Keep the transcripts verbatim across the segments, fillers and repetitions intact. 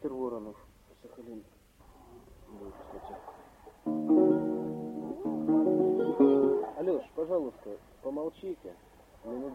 Виктор Воронов, Сахалин. Будет, кстати. Алёш, пожалуйста, помолчите минут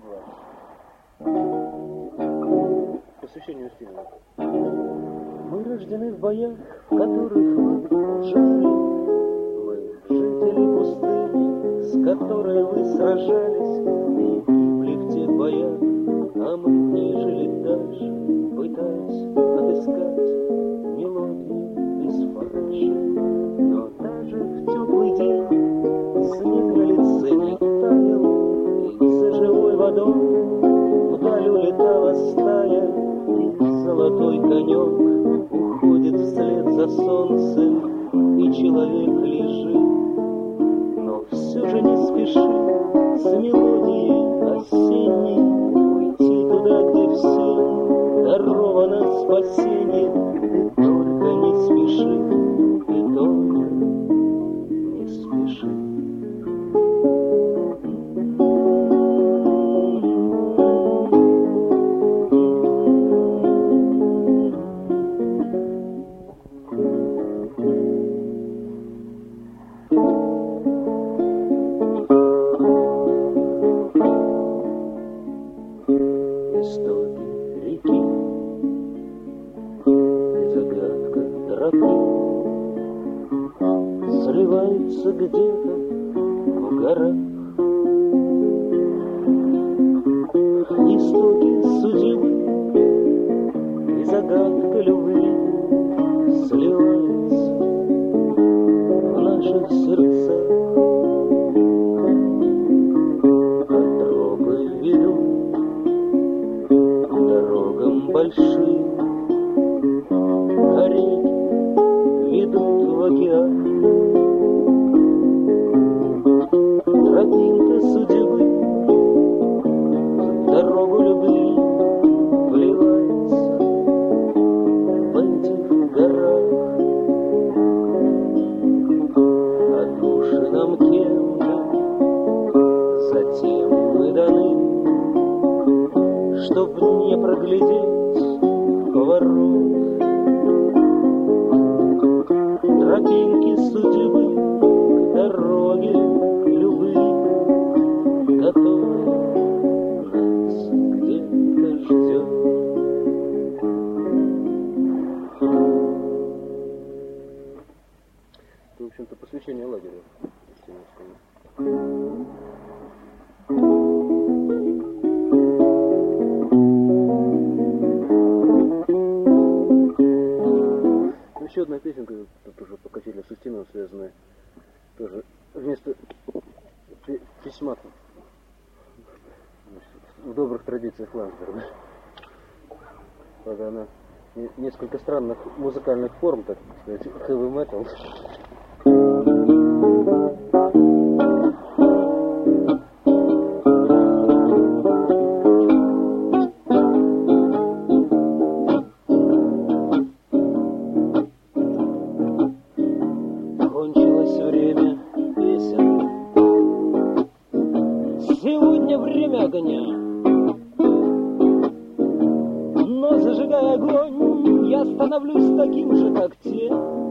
двадцать. Посвящение Устинова. Мы рождены в боях, в которых мы жили. Мы жители пустыни, с которой вы сражались, и гибли в тех боях, а мы в ней жили дальше, пытаясь отыскать мелодии без фальши. Но даже в теплый день снег на лице не таял, и за живой водой вдаль улетала стая, и золотой конек уходит вслед за солнцем, и человек лежит. Но все же не спеши с мелодией осенней уйти туда, где всем даровано спасение. Ты только не спеши, и только не спеши. Сливается где-то в горах. Истоки судьбы и загадка любви сливается в наших сердцах. А тропы ведут к дорогам большим, а реки ведут в океан. Тропинка судьбы в дорогу любви вливается в этих горах. А души нам кем-то затем мы даны, чтоб не проглядеть поворот. Тропинки судьбы к дороге любви, которая нас где-то ждет. Это, в общем-то, посвящение лагеря. Еще одна песенка, тут уже по Катерине с Устиновым связанная, тоже вместо письма в добрых традициях Лансберга. Правда, она несколько странных музыкальных форм, так сказать, heavy metal. Время огня, но зажигая огонь, я становлюсь таким же, как те,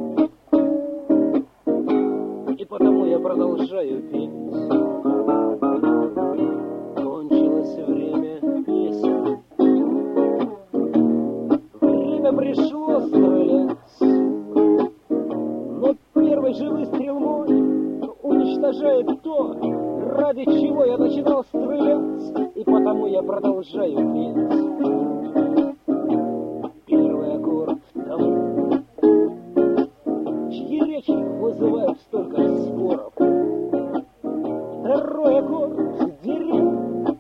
и потому я продолжаю петь. Кончилось время песен, время пришло стрелять, но первый же выстрел мой уничтожает то, ради чего я начинал стрелять, и потому я продолжаю петь. Первый аккорд тому, чьи речи вызывают столько споров. Второй аккорд деревьев,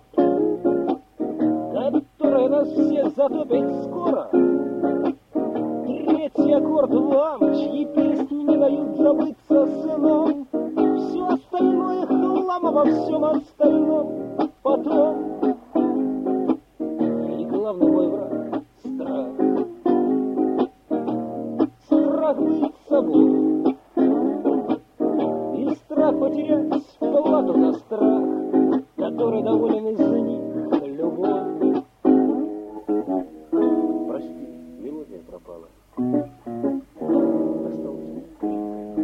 которая нас всех затопит скоро. Третий аккорд вам, чьи песни не дают забыться сыном. Все остальное хлам, а во всем остальном потом. И главный мой враг — страх. Страх быть собой. И страх потерять плату за страх, который доволен из-за них любовь. Прости, мелодия пропала. Остался крик.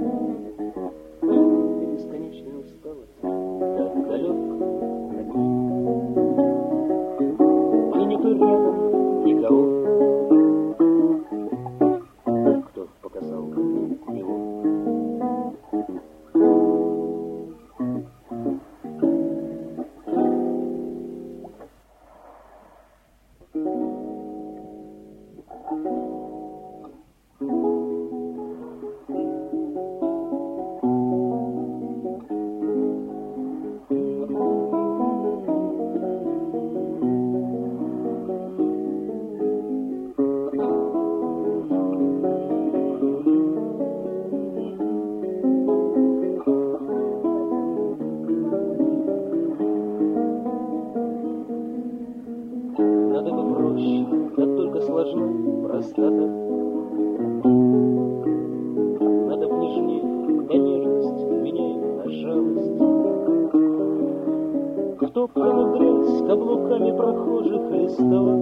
И бесконечная усталость. Так далек от них. И нету рядом никого, кто показал его. Надо бы проще, да только сложно, простота. Надо б нежнее, да нежность меняет на жалость. Втоптана грязь каблуками прохожих листова.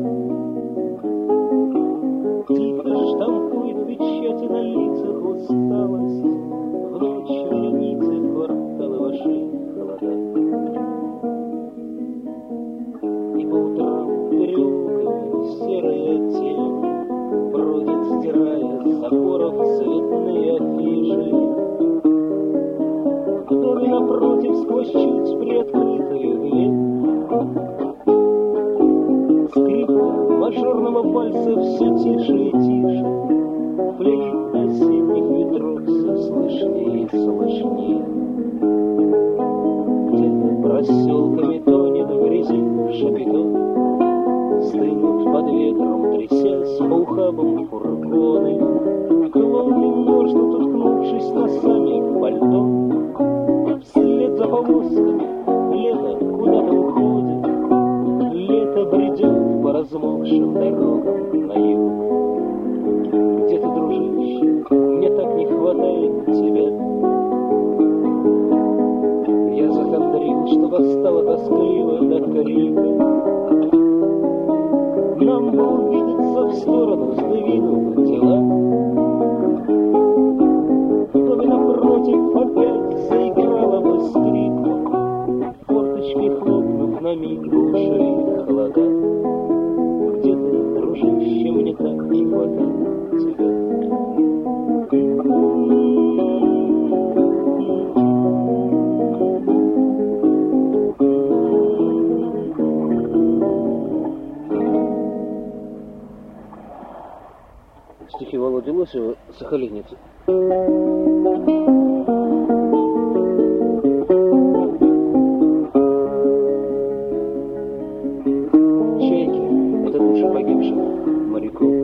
Тихо штампует печати на лицах усталость. В ночь вереницы кварталы вашей холода. И по утрам переулками серая тень бродит, стирая с заборов цветные афиши. В доме напротив сквозь чуть приоткрытую дверь скрип мажорного вальса все тише и тише. Флейт осенних ветров все слышнее и слышнее. Где-то проселками тонет в грязи шапито. Стынут под ветром, трясясь по ухабам фургоны. Клоуны множно уткнувшись носами в пальто. Вслед за повозками лето куда-то уходит. Лето бредет по размокшим дорогам на юг. Где ты, дружище? Мне так не хватает тебя. Я захандрил, что восстало тоскливо до крика. Нам бы увидеться в сторону, сдвинув тела. В доме напротив опять заиграла бы скрипка. Форточки хлопнув, на миг ушли холода. Где ты, дружище, мне так не хватает тебя. Стихи Володи Лосева «Сахалинец». Чайки — это души погибших моряков.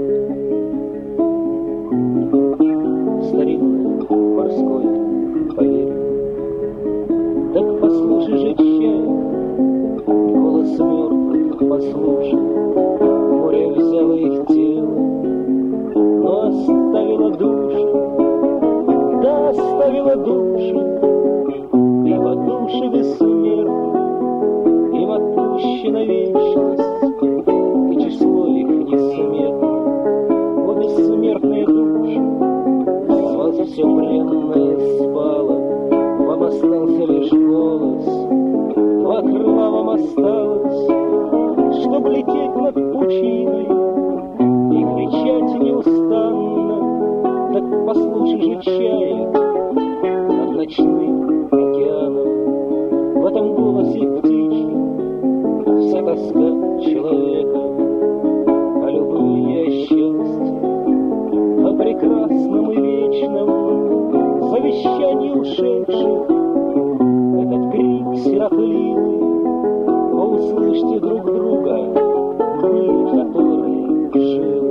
Старинное, морское, поверь. Так послушай же чаек, голос мертвых послушай. Море взяло их тело, но оставила души, да оставила души, и по душе бессмертны, им отпущена вечность, и число их несметно. О, бессмертные души, с вас все бренное спало, вам остался лишь голос, два крыла вам осталось, чтоб лететь над пучиной и кричать неустанно. Так послушай же чаек над ночным океаном. В этом голосе птичьем вся тоска человека о любви и о счастье, о прекрасном и вечном завещании ушедших. Этот крик сиротливый, о, услышьте друг друга, вы, которые живы.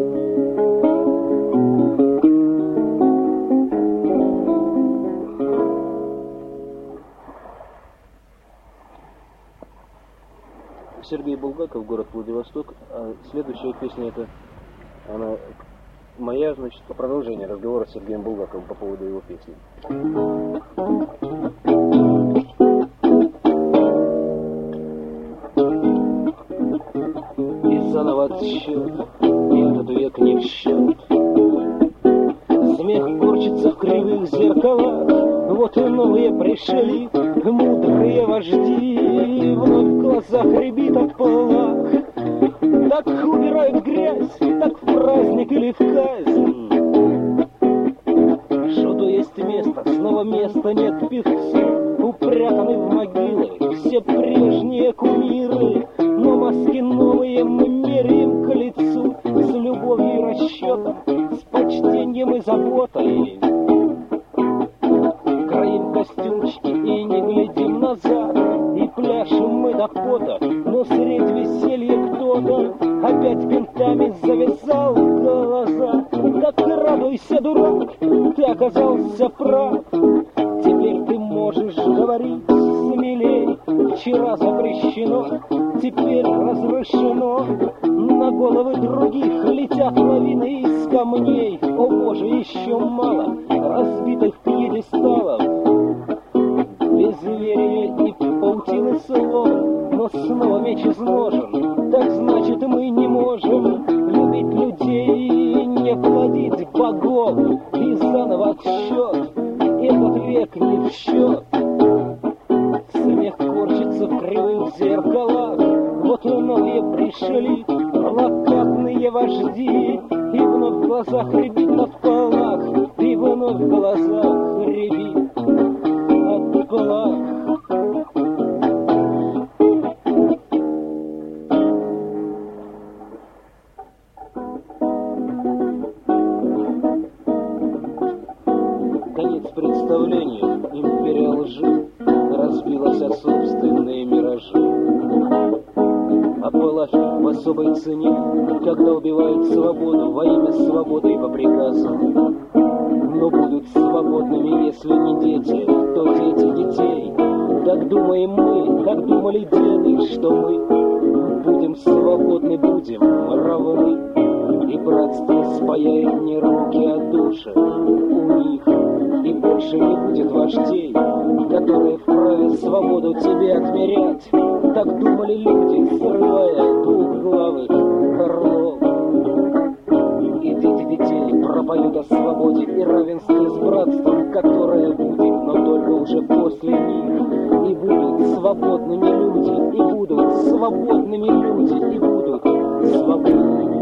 Сергей Булгаков, город Владивосток. А следующая песня — это она моя, значит, продолжение разговора с Сергеем Булгаковым по поводу его песни. И заново отсчет, и этот век не в счет. корчится в кривых зеркалах. Вот и новые пришли, мудрые вожди, вновь в глазах рябит от полах. Так убирают грязь, так в праздник или в казнь. Что есть место, снова места нет певцу. Упрятаны в могилы все прежние кумиры, но маски новые мы меряем к лицу, с любовью и расчетом, с почтением и заботой. Краим костюмчики и не глядим назад, и пляшем мы до пота, но средь веселья кто-то опять бинтами завязал глаза. Так радуйся, дурак, ты оказался прав. Теперь ты можешь говорить смелей. Вчера запрещено, теперь разрешено. На головы других летят лавины из камней. О боже, еще мало разбитых пьедесталов, безверия и паутины слов. Но снова меч изложен, так значит мы не можем любить людей, не плодить богов. И заново отсчет, этот век не в счет. Смех корчится в кривых зеркалах. Вот и новые пришли, плакатные вожди, и вновь в глазах рябит от полах, и вновь в глазах рябит от полах. Конец представлению, империя лжи разбилась о собственные миражи. Апалахи в особой цене, когда убивают свободу во имя свободы и по приказу. Но будут свободными, если не дети, то дети детей. Так думаем мы, так думали деды, что мы будем свободны, будем равны. И братство спаяет не руки, а души у них. И больше не будет вождей, которые вправе свободу тебе отмерять. Так думали люди, срывая двухглавых орлов. И дети детей пропоют о свободе и равенстве с братством, которое будет, но только уже после них. И будут свободными люди, и будут свободными люди, и будут свободными.